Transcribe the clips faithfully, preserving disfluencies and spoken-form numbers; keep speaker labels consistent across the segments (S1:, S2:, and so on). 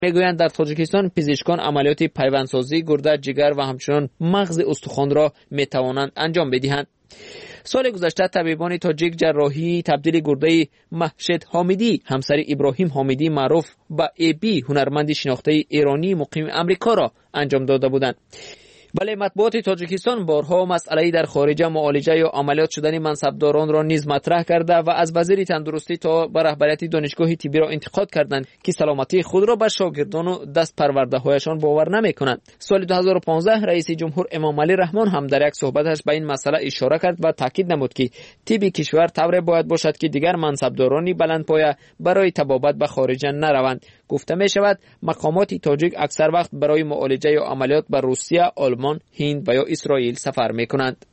S1: میگویند در تاجیکستان پزشکان عملیات پیوندسازی گرده، جگر و همچنین مغز استخوان را میتوانند انجام بدهند. سال گذشته طبیبان تاجیک جراحی تبدیل گرده محشد حامدی همسر ابراهیم حامدی معروف به ای بی هنرمند شناخته ایرانی مقیم امریکا را انجام داده بودند. بله، مطبوعات تاجیکستان بارها مسئله در خارج معالجه یا عملیات شدن منصبداران را نیز مطرح کرده و از وزیر تندرستی تا به رهبریت دانشگاه طبی را انتقاد کردند که سلامتی خود را به شاگردان و دست پرورده هایشان باور نمی کنند. سال دو هزار و پانزده رئیس جمهور امام علی رحمان هم در یک صحبتش به این مسئله اشاره کرد و تاکید نمود که طب کشور طوری باید باشد که دیگر منصبدارانی بلندپایه برای طبابت به خارج نروند. گفته می شود مقامات تاجیک اکثر وقت برای معالجه یا عملیات به روسیه، آلمان، هند و یا اسرائیل سفر می کنند.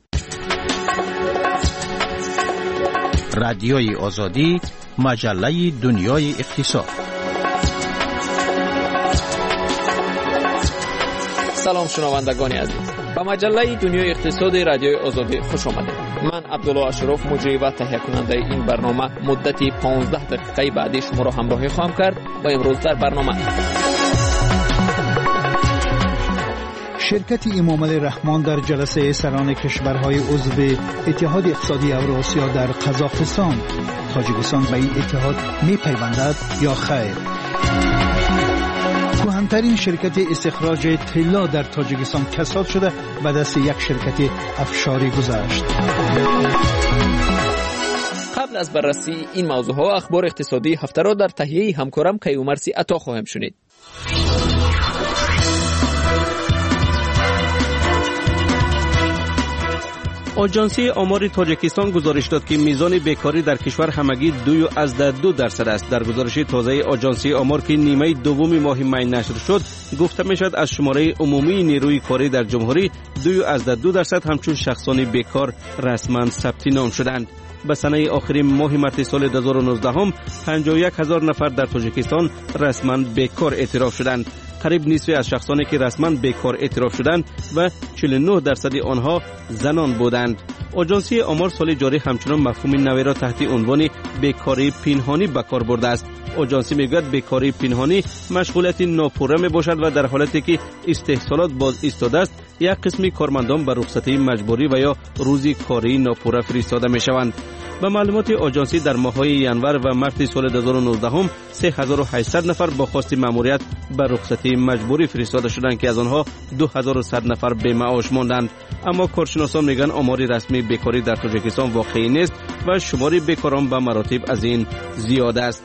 S2: رادیوی آزادی، مجله دنیای اقتصاد.
S1: سلام شنوندگان عزیز، به مجله دنیای اقتصاد رادیوی آزادی خوش آمدید. من عبدالله اشرف مجری و تهیه کننده این برنامه مدتی پانزده دقیقه بعدی شما را همراهی خواهم کرد. و امروز در برنامه
S3: شرکت امام علی رحمان در جلسه سران کشورهای عضو اتحاد اقتصادی اوراسیا در قزاقستان، تاجیکستان به این اتحاد می پیوندد یا خیر؟ کهن‌ترین شرکت استخراج طلا در تاجیکستان کساد شده و دست یک شرکت افشاری گذشت.
S1: قبل از بررسی این موضوع ها اخبار اقتصادی هفته را در تهیه همکارم کیومرسی عطا خواهم شنید.
S4: آژانسی آمار تاجیکستان گزارش داد که میزان بیکاری در کشور همگی دو از دو درصد است. در گزارش تازه آژانسی آمار که نیمه دوم ماه می نشر شد گفته می شد از شماره عمومی نیروی کاری در جمهوری دو از دو درصد همچون شخصان بیکار رسما ثبت نام شدند. به سنه آخرین ماه مارس سال دو هزار و نوزده هم پنجاه و یک هزار نفر در تاجیکستان رسما بیکار اعتراف شدند. قریب نصف از شخصانی که رسما بیکار اعتراف شدند و چهل و نه درصد آنها زنان بودند. آژانسی آمار سال جاری همچنان مفهوم نوی را تحت عنوان بیکاری پنهانی به کار برده است. آژانسی میگوید بیکاری پنهانی مشغولیت ناپوره می باشد و در حالتی که استحصالات باز ایستاده است یک قسمی کارمندان به رخصتی مجبوری و یا روزی کاری ناپوره فرستاده می شوند. به معلومات آژانسی در ماه‌های ینور و مارس سال دو هزار و نوزده هم سه هزار و هشتصد نفر با خواست مأموریت به رخصتی مجبوری فرستاده شدند که از آنها دو هزار و صد نفر به معاش ماندند. اما کارشناسان میگن آمار رسمی بیکاری در تاجیکستان واقعی نیست و شمار بیکاران به مراتب از این زیاد است.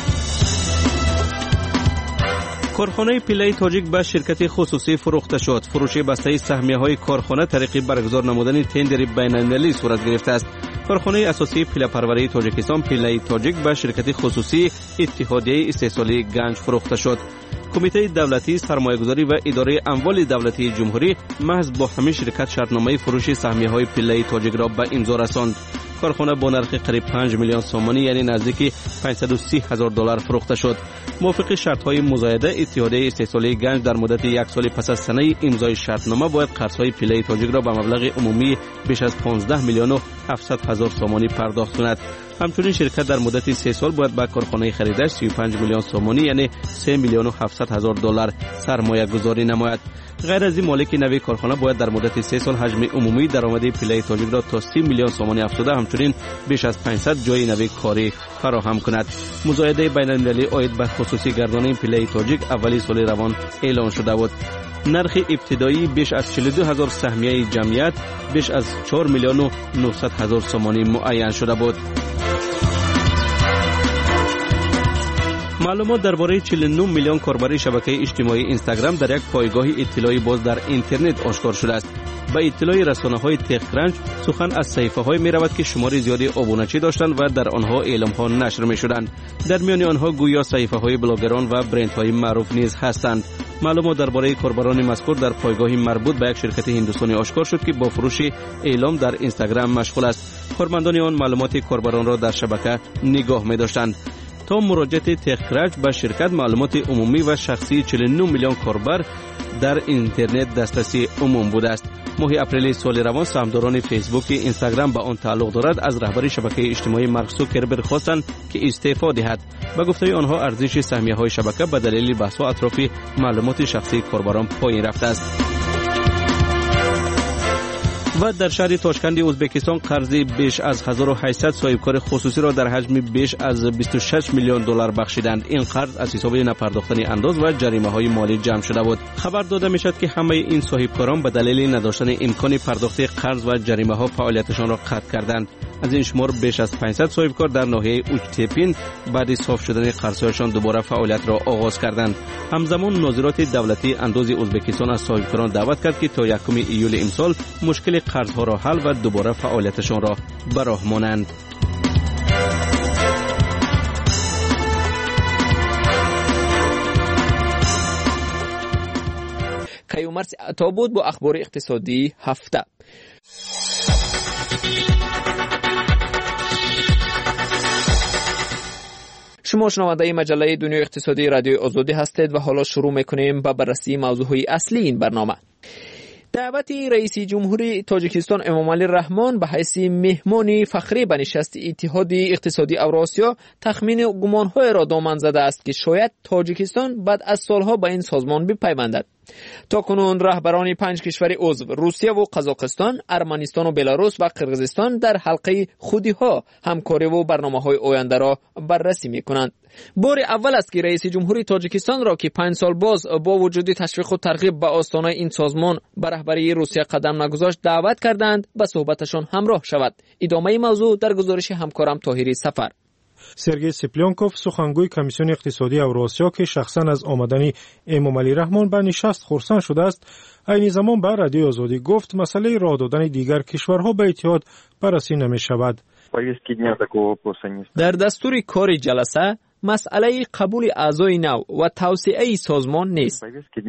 S4: کارخانه پیله تاجیک به شرکت خصوصی فروخته شد. فروش بسته سهمیه‌های کارخانه طریق برگزار نمودن تندر بین‌المللی صورت گرفته است. کارخانه اساسی پیله پروری تاجیکستان پیله تاجیک به شرکت خصوصی اتحادیه استحصالی گنج فروخته شد. کمیته دولتی سرمایه‌گذاری و اداره اموال دولتی جمهوری محض با همین شرکت شرطنامه فروش سهمیه‌های پیله تاجیک را به امضا رساند. کارخانه با نرخ قریب پنج میلیون سومانی یعنی نزدیک پانصد و سی هزار دلار فروخته شد. موافق شرط‌های مزایده اتحادیه استحصالی گنج در مدت یک سال پس از سنه امضای شرطنامه باید قرض‌های پیله تاجیک را به مبلغ عمومی بیش از پانزده میلیون و هفتصد هزار سومانی پرداخت کند. همچنین شرکت در مدت سه سال باید به کارخانه خریدش سی و پنج میلیون سومانی یعنی سه میلیون و هفتصد هزار دلار سرمایه گذاری نماید. غیر از این مالک نوی کارخانه باید در مدت سه سال حجم عمومی درآمد پیله تاجیک را تا سی میلیون سومانی افزوده همچنین بیش از پانصد جای نوی کاری فراهم کند. مزایده بین‌المللی عاید به خصوصی گردانی پیله تاجیک اولی سال روان اعلام شده بود. نرخ ابتدایی بیش از چهل و دو هزار سهمیه جمعیت بیش از چهار میلیون و نهصد هزار سومانی معین شده بود. معلومات درباره چهل و نه میلیون کاربر شبکه اجتماعی اینستاگرام در یک پایگاه اطلاعی باز در اینترنت آشکار شده است. به اطلاع رسانه‌های تک‌کرانچ سخن از صفحه‌های می‌رود که شمار زیادی آبونچی داشتند و در آنها اعلام‌ها نشر می‌شدند. در میان آنها گویا صفحه‌های بلاگران و برندهای معروف نیز هستند. معلومات درباره کاربران مذکور در پایگاه مربوط به یک شرکت هندوستانی آشکار شد که با فروش اعلام در اینستاگرام مشغول است. کارمندان آن معلومات کاربران را در شبکه نگاه می‌داشتند. تا مراجعت تک‌کرانچ به شرکت معلومات عمومی و شخصی چهل و نه میلیون کاربر در اینترنت دسترسی عموم بوده است. ماه اپریل سال روان سهامداران فیسبوک اینستاگرام به آن تعلق دارد از رهبر شبکه اجتماعی مارک زوکربرگ خواستند که استعفا دهد. به گفته آنها ارزش سهمیه‌های شبکه به دلیل بحث‌ها اطراف معلومات شخصی کاربران پایین رفته است. و در شهر تاشکند ازبکستان قرضی بیش از هزار و هشتصد صاحبکار خصوصی را در حجم بیش از بیست و شش میلیون دلار بخشیدند. این قرض از حساب نپرداختن انداز و جریمه‌های مالی جمع شده بود. خبر داده میشد که همه این صاحبکاران به دلیل نداشتن امکان پرداخت قرض و جریمه‌ها فعالیتشان را قطع کردند. از این شمار بیش از پانصد صاحبکار در ناحیه اوچتپین بعد صاف شدن قرضهایشان دوباره فعالیت را آغاز کردند. همزمان ناظرات دولتی انداز ازبکستان از صاحبکاران دعوت کرد که تا یکم ایول امسال مشکل قرضها را حل و دوباره فعالیتشان را به راه مانند.
S1: کیومرث عطا بود با اخبار اقتصادی هفته. شما شنونده مجله دنیای اقتصادی رادیوی آزادی هستید و حالا شروع میکنیم با بررسی موضوعهای اصلی این برنامه. دعوت رئیس جمهوری تاجیکستان امامعلی رحمان به حیث مهمان فخری به نشست اتحاد اقتصادی اوراسیا تخمین گمانهای را دامن زده است که شاید تاجیکستان بعد از سالها به این سازمان بپیوندد. تاکنون رهبران پنج کشور عضو روسیه و قزاقستان، ارمنستان و بلاروس و قرقیزستان در حلقه خودی‌ها همکاری و برنامه‌های آینده را بررسی می‌کنند. بار اول است که رئیس جمهوری تاجیکستان را که پنج سال باز با وجود تشویق و ترغیب به آستانه این سازمان به رهبری روسیه قدم نگذاشت دعوت کردند به صحبتشان همراه شود. ادامه موضوع در گزارش همکارم طاهری سفر.
S5: سرگئی سپلیانکوف سخنگوی کمیسیون اقتصادی اوراسیا که شخصا از آمدن امامعلی رحمان به نشست خرسند شده است، عین زمان به رادیو آزادی گفت مسئله راه دادن دیگر کشورها به اتحاد بررسی نمی شود.
S1: در دستور کار جلسه مسئله قبول اعضای نو و توسعه سازمان نیست.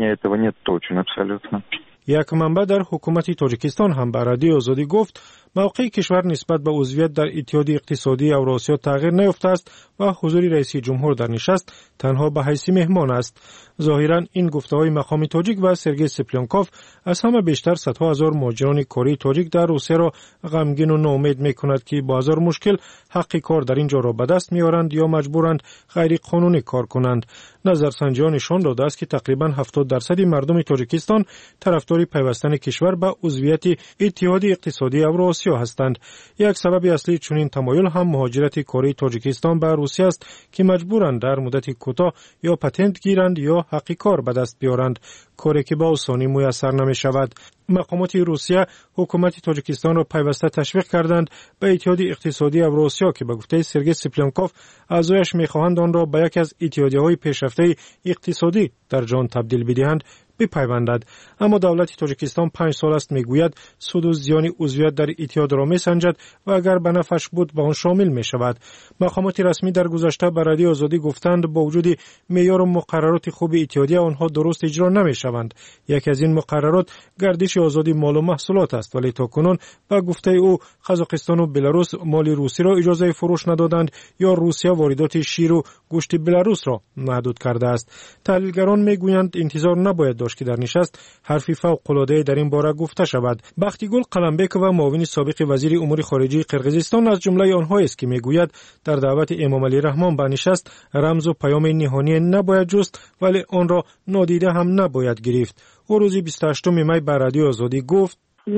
S5: یک منبع در حکومت تاجیکستان هم به رادیو آزادی گفت موقع کشور نسبت به عضویت در اتحاد اقتصادی اوراسیا تغییر نیافته است و حضور رئیس جمهور در نشست تنها به حیث مهمان است. ظاهرا این گفته‌های مقام تاجیک و سرگئی سپلیانکوف از همه بیشتر صدها هزار مهاجران کاری تاجیک در روسیه را غمگین و ناامید می‌کند که با هزار مشکل حق کار در اینجا را به دست می‌آورند یا مجبورند غیر قانونی کار کنند. نظرسنجی‌ها نشان داده است که تقریباً هفتاد درصد مردم تاجیکستان طرفدار پیوستن کشور به عضویت اتحاد اقتصادی اوراسیا هستند. یک سبب اصلی چنین تمایل هم مهاجرت کاری تاجیکستان به روسیه است که مجبورند در مدت کوتاه یا پتنت گیرند یا حق کار به دست بیارند، کاری که به آسانی میسر نمی شود. مقامات روسیه حکومت تاجیکستان را پیوسته تشویق کردند به اتحاد اقتصادی اوراسیا که به گفته سرگئی سپلیانکوف اعضایش میخواهند آن را به یک از اتحادیه‌های پیشرفته اقتصادی در جهان تبدیل بدهند بپیوندد. اما دولت تاجیکستان پنج سال است میگوید سود و زیان عضویت در اتحاد را میسنجد و اگر به نفعش بود به آن شامل می شود. مقامات رسمی در گذشته به رادیو آزادی گفتند با وجود معیار و مقررات خوب اتحادیه آنها درست اجرا نمی شوند. یکی از این مقررات گردش آزادی مال و محصولات است، ولی تاکنون به گفته او قزاقستان و بلاروس مال روسی را اجازه فروش ندادند یا روسیه واردات شیر و گوشت بلاروس را محدود کرده است. تحلیلگران میگویند انتظار نباید داشت که در نشست حرفی فوق‌العاده در این باره گفته شود. بختیگل قلمبک و معاون سابق وزیر امور خارجه قرقیزستان از جمله آنهایی است که میگوید در دعوت امامعلی رحمان به نشست رمز و پیام نهانی نباید جست، ولی آن را نادیده هم نباید گرفت. او روز بیست و هشتم می به رادیو آزادی گفت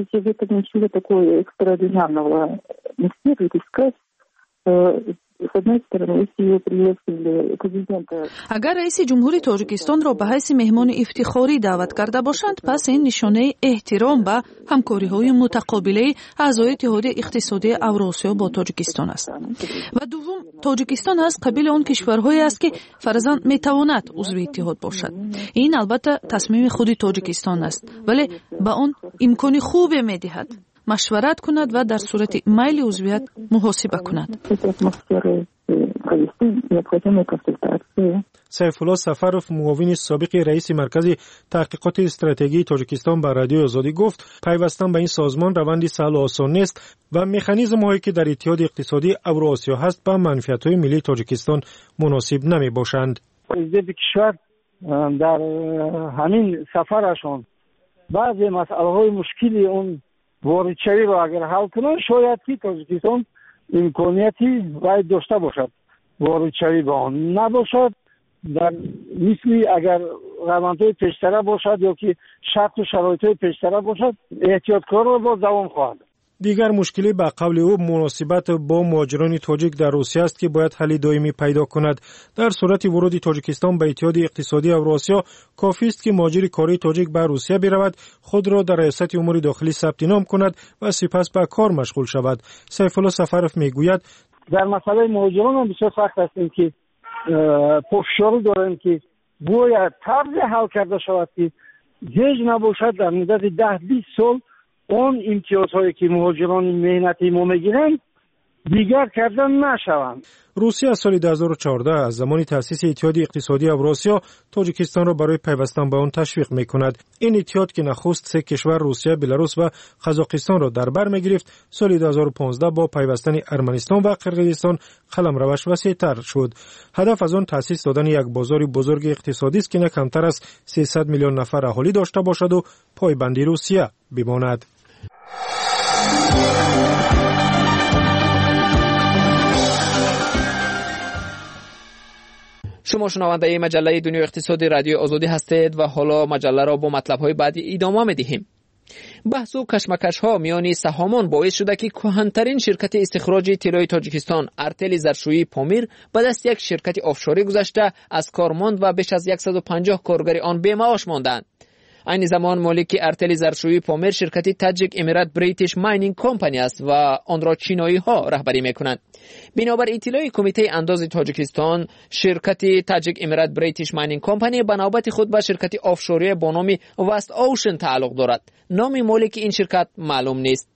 S6: اگر رئیس جمهوری تاجیکستان را به حیث مهمان افتخاری دعوت کرده باشند، پس این نشانه احترام به همکاری‌های متقابل اعضای اتحاد اقتصادی اوراسیا با تاجیکستان است. و دوم، تاجیکستان از قبیل آن کشورهایی است که فرضاً میتواند عضو اتحاد باشد. این البته تصمیم خود تاجیکستان است، ولی به آن امکان خوبی میدهد مشورت کند و در صورت میل عضویت محاسبه کند.
S5: سیف الله سفروف معاون سابق رئیس مرکز تحقیقات استراتژی تاجیکستان به رادیو آزادی گفت پیوستن به این سازمان روندی سهل و آسان نیست و مکانیزم هایی که در اتحاد اقتصادی اوراسیا هست با منفعت های ملی تاجیکستان مناسب نمی باشند.
S7: کشور در همین سفرشون بعضی مسائل مشکلی اون واردشوی رو اگر حل کنن شاید که تاجیکستان امکانیتی باید داشته باشد. واردشوی با آن نباشد در مثل اگر روندهای پیشتره باشد یا که شرط و شرایط پیشتره باشد احتیاطکار رو با دوام خواهد.
S5: دیگر مشکلی به قول او مناسبت با مهاجران تاجیک در روسیه است که باید حل دائمی پیدا کند. در صورت ورود تاجیکستان به اتحاد اقتصادی اوراسیا کافی است که مهاجر کاری تاجیک به روسیه برود، خود را در ریاست امور داخلی ثبت نام کند و سپس به کار مشغول شود. سیف الله سفرف میگوید
S7: در مسئله مهاجران هم بسیار سخت هستیم که پافشاری داریم که باید طرز حل کرده شود که هیچ نباشد در مدت ده بیست سال اون امتیازهایی که مهاجران مهنتی ما میگیرند دیگر کردن نشوند.
S5: روسیه از سال دو هزار و چهارده از زمان تأسیس اتحاد اقتصادی اوراسیا تاجیکستان را برای پیوستن به آن تشویق میکند. این اتحاد که نخست سه کشور روسیه، بلاروس و قزاقستان را در بر میگرفت، سال دو هزار و پانزده با پیوستن ارمنستان و قرقیزستان قلمروش وسیع‌تر شد. هدف از آن تأسیس دادن یک بازار بزرگ اقتصادی است که نه کمتر از سیصد میلیون نفر اهالی داشته باشد و پایبندی روسیه بماند.
S1: شما شنونده مجله دنیای اقتصادی رادیو آزادی هستید و حالا مجله را با مطلب‌های بعدی ادامه می‌دهیم. بحث و کشمکش‌ها میان سهامان باعث شده که کهن‌ترین شرکت استخراج طلای تاجیکستان ارتل ظرفشویی پامیر به دست یک شرکت آفشوری گذشته از کار ماند و بیش از صد و پنجاه کارگر آن بی‌معاش ماندند. این زمان مالک ارتل ظرفشویی پامیر شرکت تاجیک امارات بریتیش ماینینگ کمپانی است و آن را چینایی ها رهبری میکنند. بنابر اطلاع کمیته انداز تاجیکستان، شرکت تاجیک امارات بریتیش ماینینگ کمپانی به نوبت خود به شرکت آفشوری با نام وست اوشن تعلق دارد. نام مالک این شرکت معلوم نیست.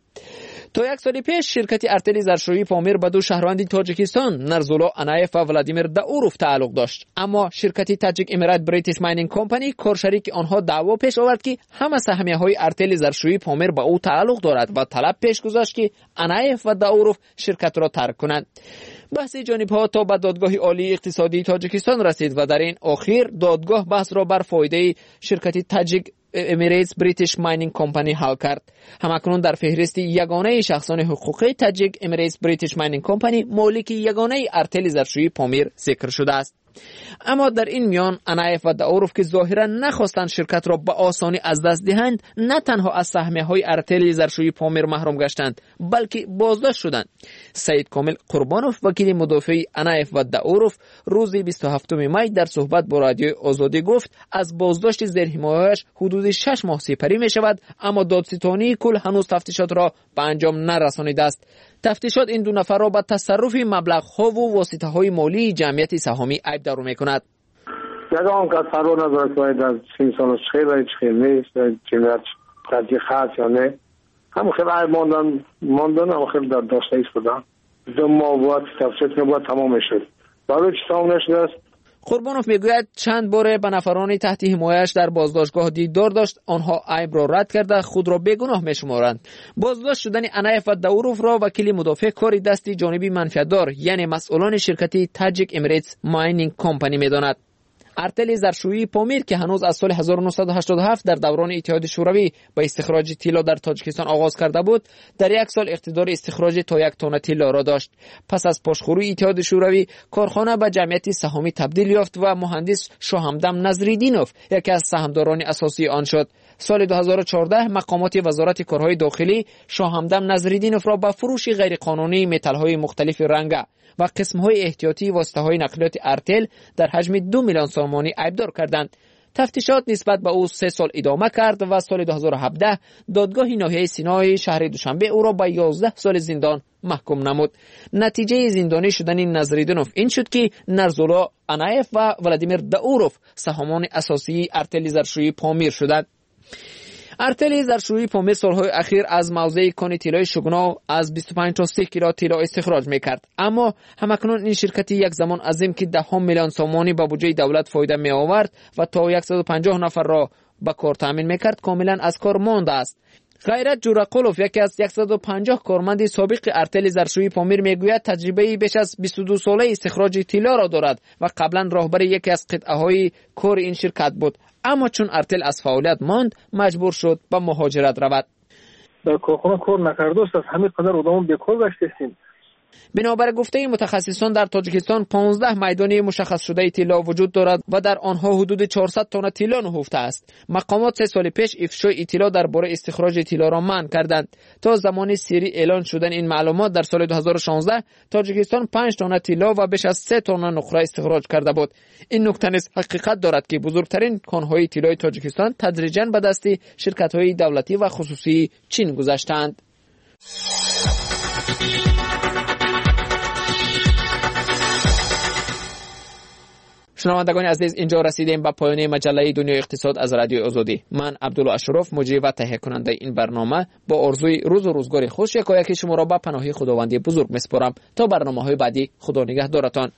S1: تا یک سال پیش شرکت ارتل ظرفشویی پامیر به دو شهروند تاجیکستان نرزولا انایف و ولادیمیر داوروف تعلق داشت، اما شرکت تاجیک امارات بریتیش ماینینگ کمپانی کارشریک آنها دعوا پیش آورد که همه سهمیه های ارتل ظرفشویی پامیر به او تعلق دارد و طلب پیش گذاشت که انایف و داوروف شرکت را ترک کنند. بحث جانب ها تا به دادگاه عالی اقتصادی تاجیکستان رسید و در این اخیر دادگاه بحث را بر فایده شرکت تاجیک امارات بریتیش ماینینگ کمپانی حل کرد. همکنون در فهرست یگانه شخصان حقوقی تاجیک امارات بریتیش ماینینگ کمپانی مالک یگانه ارتل ظرفشویی پامیر ذکر شده است. اما در این میان انایف و داوروف که ظاهرا نخواستند شرکت را به آسانی از دست دهند، نه تنها از سهمیه های ارتل ظرفشویی پامیر محروم گشتند بلکه بازداشت شدند. سید کامل قربانوف وکیل مدافع انایف و داوروف روز بیست و هفتم می در صحبت با رادیو آزادی گفت از بازداشت زیر حمایه‌اش حدود شش ماه سپری می شود، اما دادستانی کل هنوز تفتیشات را به انجام نرسانیده است. تفتیشات این دو نفر را به تصرف مبلغ‌ها و واسطه‌های مالی جمعیت سهامی عیب‌دار می‌کند.
S8: یگان که فرار ندارد که باید از سین سالش خیلی و هیچ خیلی نیست، جمعیت ترجیح خاص یا نه. هم خیلی عیب ماندن ماندن هم خیلی در داشته ایست بودن. دو ماه باید تفتیشات نباید تمام شد. برای چی تمام نشده است؟
S1: قربانوف میگوید چند بار به نفران تحت حمایش در بازداشتگاه دیدار داشت، آنها عیب را رد کرده خود را بیگناه میشمارند. بازداشت شدن انایف و داوروف را وکیل مدافع کاری دستی جانبی منفعتدار یعنی مسئولان شرکت تاجیک امارات ماینینگ کمپانی میداند. ارتل ظرفشویی پامیر که هنوز از سال هزار و نهصد و هشتاد و هفت در دوران اتحاد شوروی با استخراج طلا در تاجیکستان آغاز کرده بود، در یک سال اقتدار استخراج تا یک تن طلا را داشت. پس از پاشخوری اتحاد شوروی کارخانه به جمعیت سهامی تبدیل یافت و مهندس شاهمدان نظریدینوف یکی از سهامداران اساسی آن شد. سال دو هزار و چهارده مقامات وزارت کارهای داخلی شاهمدان نظریدینوف را به فروش غیرقانونی متال‌های مختلف رنگ و قسم‌های احتیاطی واسطه‌های نقلیات ارتل در حجم دو میلیون سامانی عیبدار کردند. تفتیشات نسبت به او سه سال ادامه کرد و سال دو هزار و هفده دادگاه ناحیه سینای شهر دوشنبه او را به یازده سال زندان محکوم نمود. نتیجه زندانی شدن نظریدینوف این شد که نرزولا انایف و ولادیمیر داوروف سهامان اساسی ارتل ظرفشویی پامیر شدند. ارتل ظرفشویی پامیر سالهای اخیر از موضع کان طلای شگنا از بیست و پنج تا سی کیلو طلا استخراج میکرد، اما همکنون این شرکت یک زمان عظیم که ده ها میلیون سامانی به بودجه دولت فایده می آورد و تا صد و پنجاه نفر را به کار تامین میکرد کاملا از کار مانده است. غیرت جورقولوف یکی از صد و پنجاه کارمند سابق ارتل ظرفشویی پامیر میگوید تجربه بیش از بیست و دو ساله استخراج طلا را دارد و قبلا راهبر یکی از قطعه‌های کار این شرکت بود، اما چون ارتل از فعالیت ماند مجبور شد به مهاجرت رود.
S9: در کارخانه کار نکرده است، همین قدر آدم بیکار گشتیم.
S1: بنابر گفته متخصصان در تاجیکستان پانزده میدان مشخص شده طلا وجود دارد و در آنها حدود چهارصد تن طلا نهفته است. مقامات سه سال پیش افشای اطلاع درباره استخراج طلا را منع کردند. تا زمان سری اعلان شدن این معلومات در سال دو هزار و شانزده تاجیکستان پنج تن طلا و بیش از سه تن نقره استخراج کرده بود. این نکته نیز حقیقت دارد که بزرگترین کانهای طلای تاجیکستان تدریجاً به دست شرکت‌های دولتی و خصوصی چین گذشتند. شنوندگان عزیز، اینجا رسیدیم به پایان مجله دنیای اقتصاد از رادیو آزادی. من عبدالله اشرف مجری و تهیه کننده این برنامه با آرزوی روز و روزگار خوش یکایک شما را به پناه خداوندی بزرگ میسپارم. تا برنامه‌های بعدی، خدا نگهدارتان.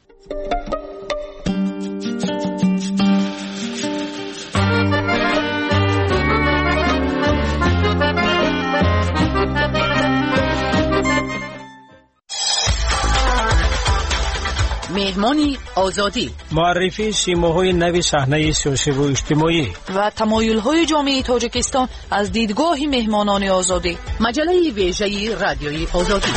S10: مهمانی آزادی،
S11: معرفی سیماهای نوی صحنه سیاسی و اجتماعی
S6: و تمایل‌های جامعه تاجیکستان از دیدگاه مهمانان آزادی.
S10: مجله ویژه رادیوی آزادی.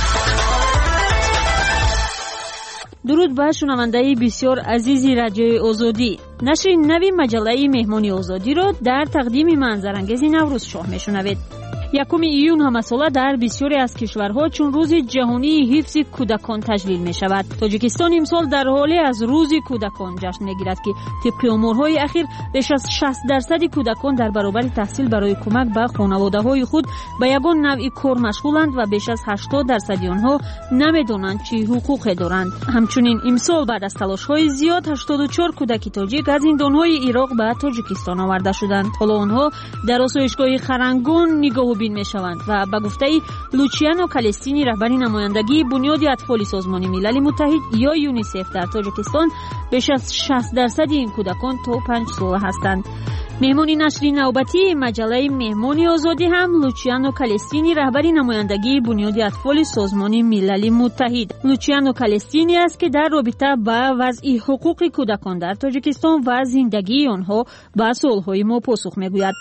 S12: درود بر شنونده بسیار عزیزی رادیوی آزادی. نشر نوی مجله مهمانی آزادی را در تقدیم منظرانگیز نوروز شاه میشنوید. یکم ایون همساله در بسیاری از کشورها چون روز جهانی حفظ کودکان تجلیل می شود. تاجیکستان امسال در حال از روز کودکان جشن می گیرد که طبق امورهای اخیر بیش از شصت درصد کودکان در برابر تحصیل برای کمک به خانواده های خود به یگان نوع کار مشغولند و بیش از هشتاد درصد آنها نمیدانند چه حقوقی دارند. همچنین امسال بعد از تلاش های زیاد هشتاد و چهار کودک تاجیک از زندانهای عراق به تاجیکستان آورده شدند. حالا آنها در آسایشگاه خرنگون نگاه بین می شوند و به گفته لوچیانو کالستینی رهبر نمایندگی بنیاد اطفال سازمان ملل متحد یا یونیسف در تاجیکستان بیش از شصت درصد این کودکان تا پنج ساله هستند. مهمانی نشری نوبتی مجله مهمانی آزادی هم لوچیانو کالستینی رهبر نمایندگی بنیاد اطفال سازمان ملل متحد. لوچیانو کالستینی است که در رابطه با وضع حقوق کودکان در تاجیکستان و زندگی آنها به سوالهای ما پاسخ میگوید.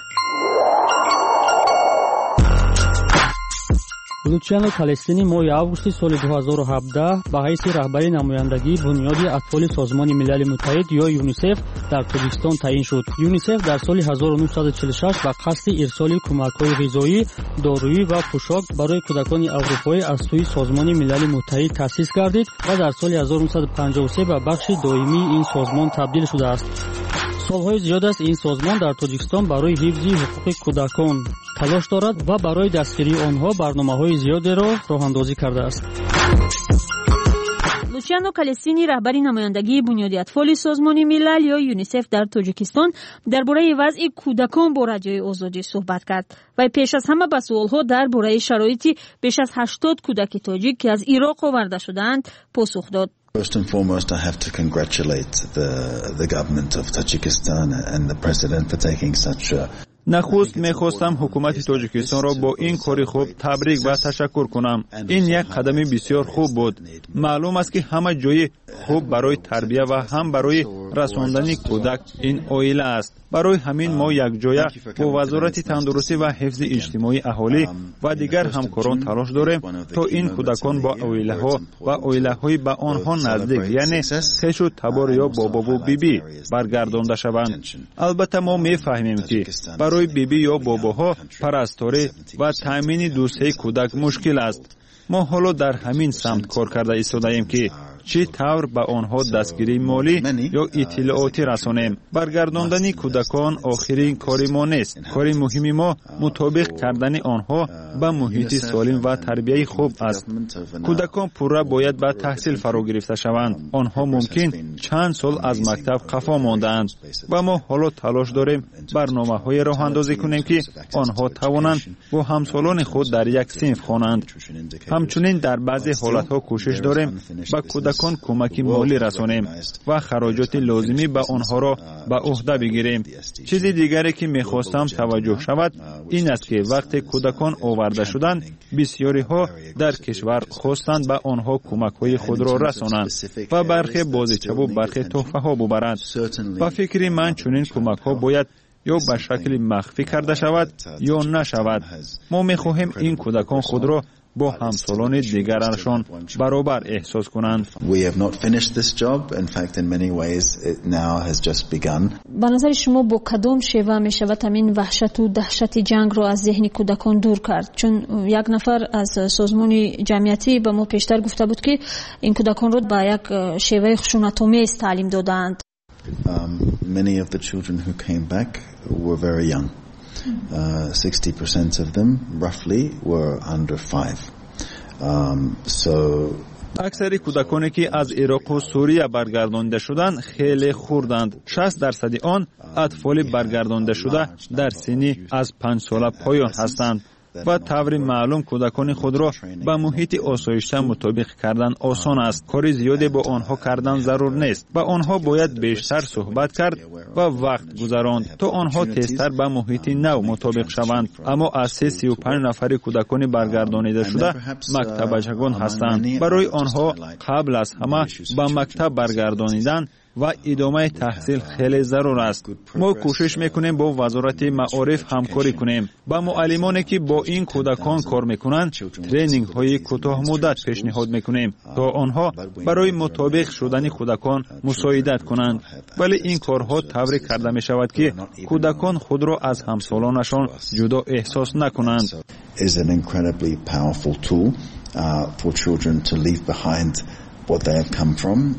S13: لوچیانو کالستینی ماه августи соли دو هزار و هفده به حیث رهبر نمایندگی بنیاد اطفال سازمان ملل متحد یا یونیسف در تاجیکستان تعیین شد. یونیسف در سال هزار و نهصد و چهل و شش به قصد ارسال کمک‌های غذایی، دارویی و پوشاک برای کودکان اروپایی از سوی سازمان ملل متحد تأسیس گردید و در سال هزار و نهصد و پنجاه و سه به بخش دائمی این سازمان تبدیل شده است. سالهای زیاد است این سازمان در تاجیکستان برای حفظ حقوق کودکان تلاش دارد و برای دستگیری آنها برنامه‌های زیادی را راه‌اندازی کرده است.
S12: لوچیانو کالستینی رهبر نمایندگی بنیاد اطفال سازمان ملل یا یونیسف در تاجیکستان درباره وضع کودکان با رادیوی آزادی صحبت کرد و پیش از همه به سوال‌ها درباره شرایط بیش از هشتاد کودک تاجیک که از عراق آورده شدند پاسخ داد.
S14: First and foremost, I have to congratulate the the government of Tajikistan and the president for taking such a
S15: نخست میخواستم حکومت تاجیکستان را با این کاری خوب تبریک و تشکر کنم. این یک قدم بسیار خوب بود. معلوم است که همه جای خوب برای تربیت و هم برای رساندن کودک این عائله است. برای همین ما یک جای با وزارت تندرستی و حفظ اجتماعی اهالی و دیگر همکاران تلاش داریم تا این کودکان با عائله ها و عائله های به آنها نزدیک یعنی خیش و تبار یا بابا و بیبی برگردانده شوند. البته ما میفهمیم که برای بیبی یا باباها پرستاری و تامین دوستی کودک مشکل است. ما حالا در همین سمت کار کرده ایستاده‌ایم که چی طور به آنها دستگیری مالی یا اطلاعاتی رسانیم. برگرداندن کودکان آخرین کاری ما نیست. کاری مهمی ما مطابق کردن آنها به محیط سالم و تربیت خوب است. کودکان پورا باید به تحصیل فرا گرفته شوند. آنها ممکن چند سال از مکتب خفا ماندند و ما حالا تلاش داریم برنامه‌های راه اندازی کنیم که آنها توانند با همسالان خود در یک صنف خوانند. همچنین در بعضی حالت‌ها کوشش داریم به کودکان کودکان کمک مالی رسانیم و خراجات لازمی به آنها را به عهده بگیریم. چیز دیگری که می‌خواستم توجه شود این است که وقتی کودکان آورده شدند بسیاری ها در کشور خواستند به آنها کمک های خود را رسانند و برخی بازیچه و برخی تحفه ها ببرند. و فکری من چنین کمک ها باید یا به شکل مخفی کرده شود یا نشود. ما می‌خواهیم این کودکان خود را با همسالان دیگرشان برابر احساس کنند.
S14: We have not finished this job. In fact, in many ways, it now has just begun.
S12: به نظر شما با کدام شیوه می شود همین وحشت و دهشت جنگ را از ذهن کودکان دور کرد؟ چون یک نفر از سازمان جمعیتی به ما پیشتر گفته بود که این کودکان را به یک شیوه خشونت‌آمیز تعلیم دادند.
S14: Um, many of the children who came back were very young. Uh, sixty percent of them, roughly, were under five. Um, so
S15: اکثر کودکانی که از عراق و سوریه برگردانده شدند خیلی خوردند. شصت درصد آن اطفال برگردانده شده در سنی از پنج ساله پایان هستند. و طور معلوم کودکان خود را به محیط آسایشته مطابق کردن آسان است. کار زیادی با آنها کردن ضرور نیست. با آنها باید بیشتر صحبت کرد و وقت گذراند تا آنها تیزتر به محیط نو مطابق شوند. اما از سه سی و پنج نفر کودکان برگردانیده شده مکتبچگان هستند. برای آنها قبل از همه به مکتب برگردانیدن و ادامه تحصیل خیلی ضرور است. ما کوشش میکنیم با وزارت معارف همکاری کنیم. با معلمانی که با این کودکان کار میکنند ترینینگ های کوتاه مدت پیشنهاد میکنیم تا آنها برای مطابق شدن کودکان مساعدت کنند. ولی این کارها طوری کرده می شود که کودکان خود را از همسالانشان جدا احساس نکنند.
S14: is an incredibly powerful tool uh, for children to leave behind what they have come from.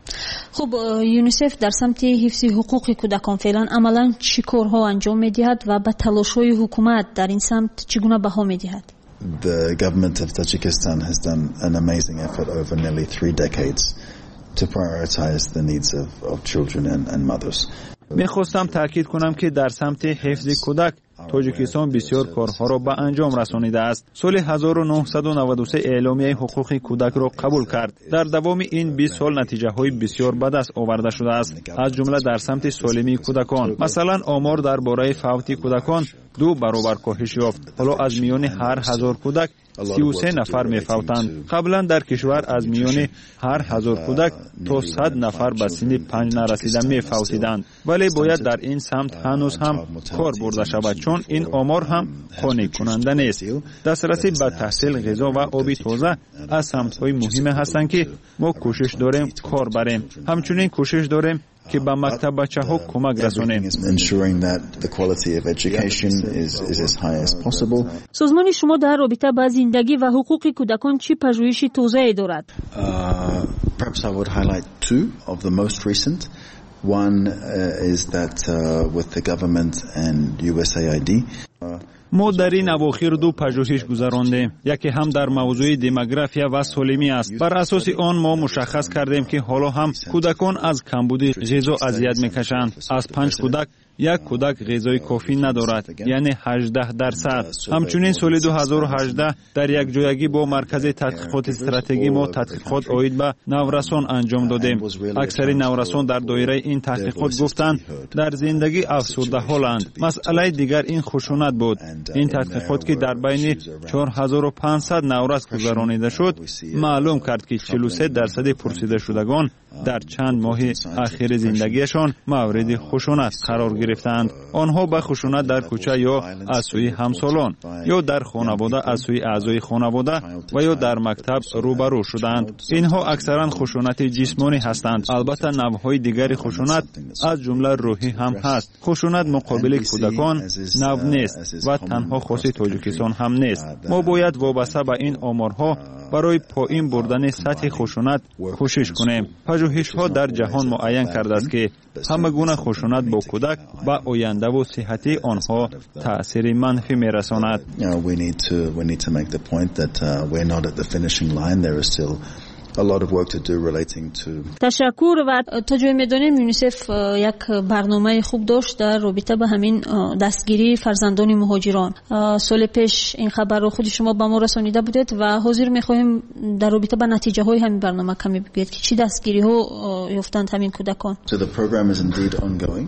S12: خب یونیسف در سمت حفظ حقوق کودکان فعلا عملا چی کارها انجام می‌دهد و به تلاش‌های حکومت در این سمت چگونه بها می‌دهد؟
S14: The government of Tajikistan has done an amazing effort over nearly three decades to prioritize the needs of, of children and, and mothers.
S15: میخواستم تاکید کنم که در سمت حفظ کودک تاجیکستان بسیار کارها را به انجام رسانیده است. سال هزار و نهصد و نود و سه اعلامیه حقوق کودک را قبول کرد. در دوام این بیست سال نتیجه های بسیار به دست آورده شده است. از جمله در سمت سالمی کودکان. مثلا آمار درباره فوت کودکان دو برابر کاهش یافت. حالا از میان هر هزار کودک سی و سه نفر میفوتند. قبلا در کشور از میان هر هزار کودک تا صد نفر به سن پنج نرسیده میفوتیدند. ولی باید در این سمت هنوز هم کار برده شود، چون این آمار هم قانع کننده نیست. دسترسی به تحصیل، غذا و آب تازه از سمت‌های مهم هستند که ما کوشش داریم کار بریم. همچنین کوشش داریم که به مکتب بچه‌ها کمک رسانیم.
S12: سازمان شما در رابطه با زندگی و حقوق کودکان چه پژوهش توسعه دارد؟
S14: Perhaps I would highlight two of the most recent. One uh, is that uh, with the government and U S A I D.
S15: ما در این اواخر دو پژوهش گذراندیم. یکی هم در موضوع دموگرافیا و سالمی است. بر اساس آن ما مشخص کردیم که حالا هم کودکان از کمبود غذا اذیت میکشند. از پنج کودک یک کودک غذای کافی ندارد، یعنی هجده درصد. همچنین سال دو هزار و هجده در یک جایگی با مرکز تحقیقات استراتژی ما تحقیقات عاید به نورسان انجام دادیم. اکثر نورسان در دایره این تحقیقات گفتند در زندگی افسرده حالند. مسئله دیگر این خشونت بود. این تحقیقات که در بین چهار هزار و پانصد نورس گذرانیده شد معلوم کرد که چهل و سه درصد پرسیده شدگان در چند ماه اخیر زندگیشان مورد خشونت قرار گرفتند. آنها به خشونت در کوچه یا از سوی همسالان یا در خانواده از سوی اعضای خانواده و یا در مکتب روبرو شدند. اینها اکثرا خشونت جسمانی هستند. البته نوع‌های دیگری خشونت از جمله روحی هم هست. خشونت مقابل کودکان نوع نیست و تنها خاص تاجیکستان هم نیست. ما باید وابسته به این آمارها برای پایین بردن سطح خشونت کوشش کنیم. پژوهش‌ها در جهان معین کرده است که همه گونه خشونت با کودک به آینده و صحتی آنها تأثیر منفی می‌رساند.
S14: We need to we need to make the point that uh, we're not at the finishing line. There are still a lot of work to do relating to.
S12: تشکر. و تا جای میدانیم یونیسف یک برنامه خوب داشت در رابطه با همین دستگیری فرزندان مهاجران. سال پیش این خبر رو خود شما به ما رسانیده بودید و حاضر می‌خواهیم در رابطه با نتیجه های همین برنامه کمی بگویید که چی دستگیری ها یافتند همین کودکان.
S14: So the program is indeed ongoing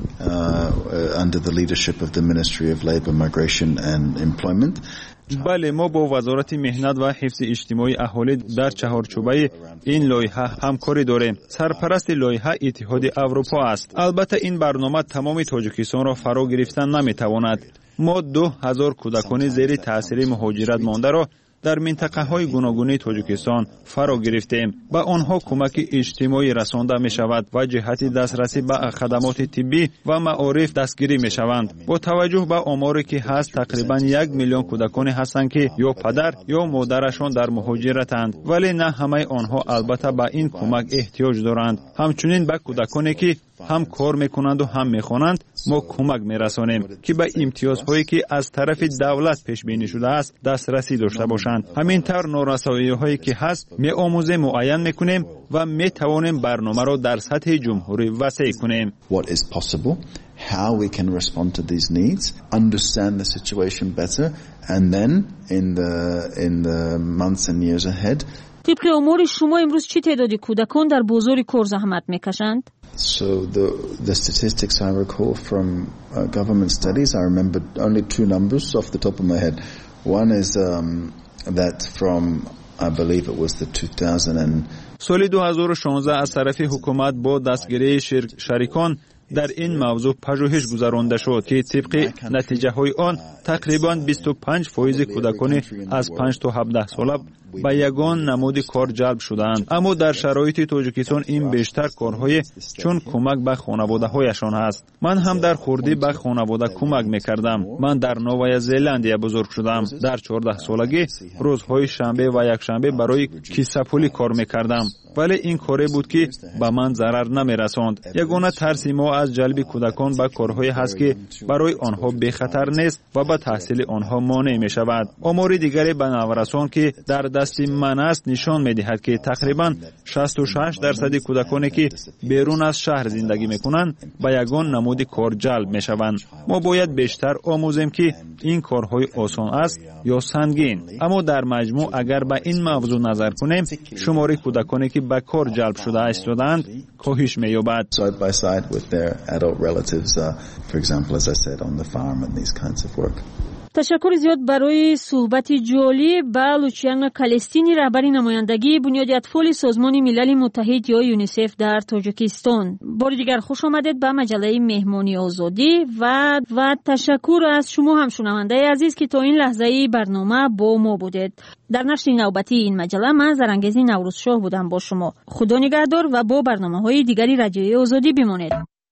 S14: uh, under the leadership of the Ministry of Labour, Migration and Employment.
S15: بله، ما با وزارت مهنت و حفظ اجتماعی اهالی در چهارچوبه این لایحه همکاری داریم. سرپرست لایحه اتحاد اروپا است. البته این برنامه تمام تاجیکستان را فرا گرفتن نمیتواند. ما دو هزار کودکان زیر تاثیر مهاجرت مانده را در منطقه های گوناگون تاجیکستان فرا گرفتیم. با آنها کمک اجتماعی رسانده می شود و جهت دسترسی به خدمات طبی و معارف دستگیری می شوند. با توجه به آماری که هست، تقریبا یک میلیون کودکان هستند که یا پدر یا مادرشان در مهاجرتند، ولی نه همه آنها البته به این کمک احتیاج دارند. همچنین به کودکانی که هم کار میکنند و هم میخوانند ما کمک میرسانیم که به امتیازهایی که از طرف دولت پیش بینی شده است دسترسی داشته باشند. همینطور نارسایی هایی که هست می آموزه معین میکنیم و می توانیم برنامه را در سطح جمهوری وسیع کنیم.
S14: What is possible, how we can respond to these needs, understand the situation better, and then in the in the months and years ahead.
S12: طبق امور شما امروز چی تعدادی کودکان در بازار کار زحمت میکشند؟
S14: So the the statistics I recall from uh, government studies, I remember only two numbers off the top of my head. One is um, that from I believe it was the two thousand
S15: سال دو هزار و شانزده از طرف حکومت با دستگیری شریکان در این موضوع پژوهش گذرانده شد که طبق نتیجه های آن تقریباً بیست و پنج درصد کودکان از پنج تا هفده ساله به یگان نمود کار جلب شدند. اما در شرایط تاجیکستان این بیشتر کارهای چون کمک به خانواده هایشان است. من هم در خوردی به خانواده کمک میکردم. من در نوآ زلندیا بزرگ شدم. در چهارده سالگی روزهای شنبه و یک شنبه برای کیسه پولی کار میکردم، ولی این کاری بود که به من ضرر نمیرساند. یگانه ترس ما از جلب کودکان به کارهایی هست که برای آنها بی خطر نیست و به تحصیل آنها مانع می شود. آمار دیگری به نورسان که در دست من است نشان می دهد که تقریبا شصت و شش درصد کودکانی که بیرون از شهر زندگی می کنند به یگان نمود کار جلب می شوند. ما باید بیشتر آموزیم که این کارهای آسان است یا سنگین، اما در مجموع اگر به این موضوع نظر کنیم شمار کودکانی که به کار جلب شده ایستادند کاهش می‌یابد.
S14: Side by side with their adult relatives, uh, for example, as I said, on the farm and these kinds of work.
S12: تشکر زیاد برای صحبت جالب با لوچیان کالستینی، رهبر نمایندگی بنیاد اطفال سازمان ملل متحد یا یونیسف در تاجیکستان. بار دیگر خوش آمدید به مجله مهمانی آزادی و و تشکر از شما هم شنونده عزیز که تا این لحظه برنامه با ما بودید. در نشر نوبتی این مجله من زرنگزی نوروزشاه بودم با شما. خدا نگهدار و با برنامه‌های دیگری رادیوی آزادی بمانید.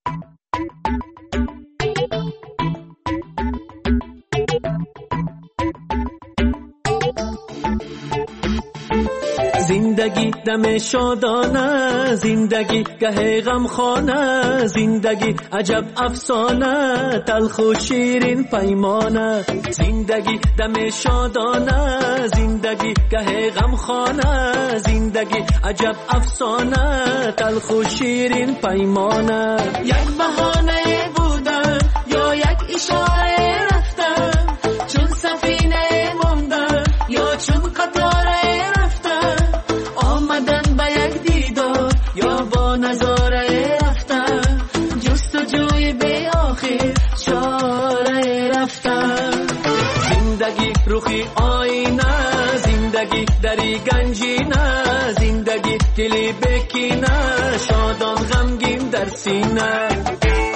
S16: زندگی دم شادانه، زندگی گه غمخانه، زندگی عجب افسانه، تلخ و شیرین پیمانه. زندگی دم شادانه، زندگی گه غمخانه، زندگی عجب افسانه، تلخ و شیرین پیمانه. یک بهانه بودن یا یک اشاره رفتن، چون سفینه موندن یا چون قطاره نظاره رفتن، جستجوی بی آخر چاره رفتن. زندگی روخی آینه، زندگی دری گنجینه، زندگی دلی بکینه، شادان غمگین در سینه.